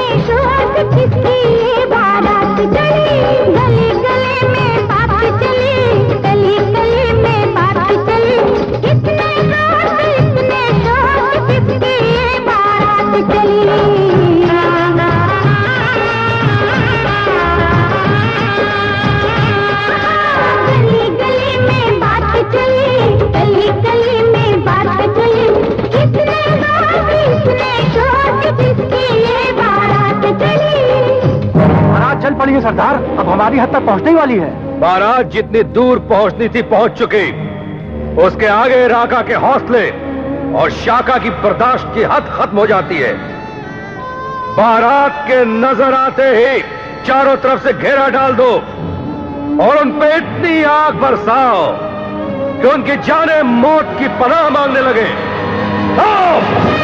कितने शोर किसकी ये बारात चली, गली गली में बात चली, गली गली में बात चली, कितने शोर किसकी ये बारात चली। गली गली में बात चली, गली गली में बात चली, कितने शोर किसकी ये बारात चली। बारात चल पड़ी है सरदार, अब हमारी हद तक पहुंचने वाली है। बारात जितनी दूर पहुंचनी थी पहुंच चुकी, उसके आगे राका के हौसले और शाका की बर्दाश्त की हद खत्म हो जाती है। बारात के नजर आते ही चारों तरफ से घेरा डाल दो और उन पे इतनी आग बरसाओ कि उनकी जाने मौत की पनाह मांगने लगे।